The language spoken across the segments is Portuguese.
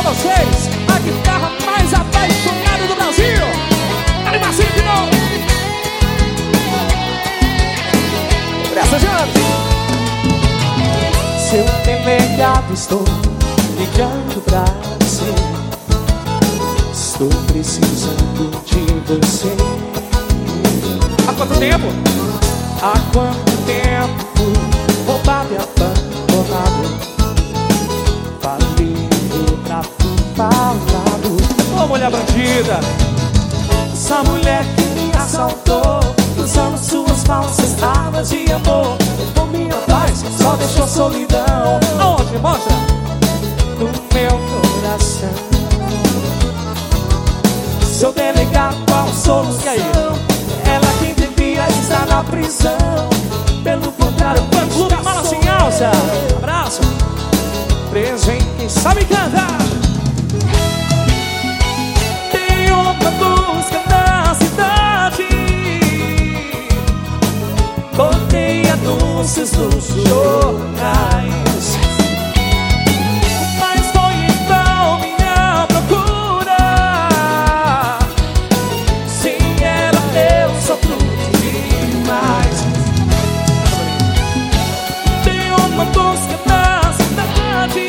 vocês a guitarra mais apaixonada do Brasil. Animação de novo. Presta, gente. Seu delegado, estou ligando pra você. Estou precisando de você. Há quanto tempo? Há quanto tempo? Roubado e abandonado, falido, trato falado. Ô, mulher bandida. Essa mulher que me assaltou, usando suas falsas armas de amor. Com minha paz, só deixou solidão. Aonde? Mostra. No meu coração. Seu delegado, qual solução? E aí? Ela quem devia estar na prisão. Pelo contrário, Clube Mala Sem Alça. Abraço. preso em quem Sabe cantar. tem uma busca na cidade. Botei anúncios nos jornais, mas foi então minha procura. Sem ela eu sofro demais. Tem uma busca na cidade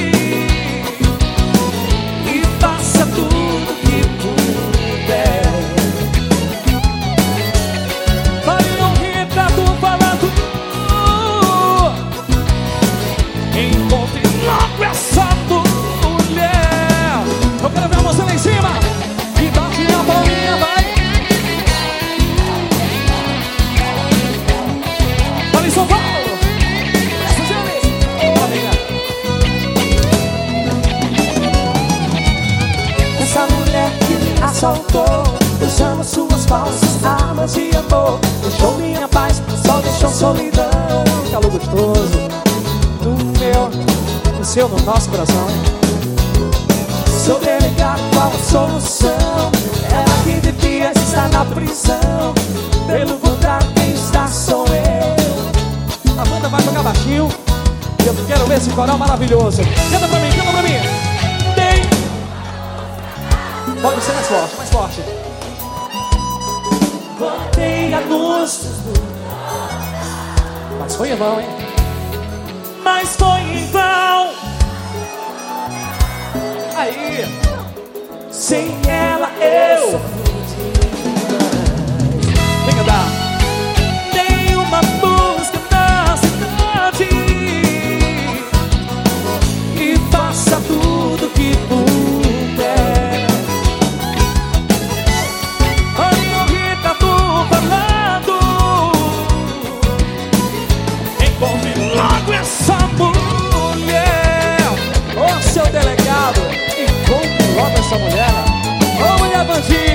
e faça tudo que puder. Faria um retrato falando. Encontre logo essa mulher. Eu quero ver você lá em cima. E bate a palminha, vai. Fala em São Paulo. Presta, gente. Essa mulher que me assaltou, usando suas falsas armas de amor. Deixou minha paz, só deixou solidão. Calor gostoso. No meu, No seu, no nosso coração. seu delegado, qual a solução? Ela que devia estar na prisão. Pelo contrário, quem está sou eu. A banda vai tocar baixinho. E eu quero ver esse coral maravilhoso. Canta pra mim, canta pra mim. Tem Pode ser mais forte, mais forte. botei anúncios, Mas foi em vão, hein? mas foi em vão. Aí. Sem ela eu Vem cantar. Tem uma busca na cidade e faça tudo que puder. Olha o retrato falando. Encontre logo essa mulher. Ô, seu delegado. Encontre logo essa mulher. Ô, mulher bandida.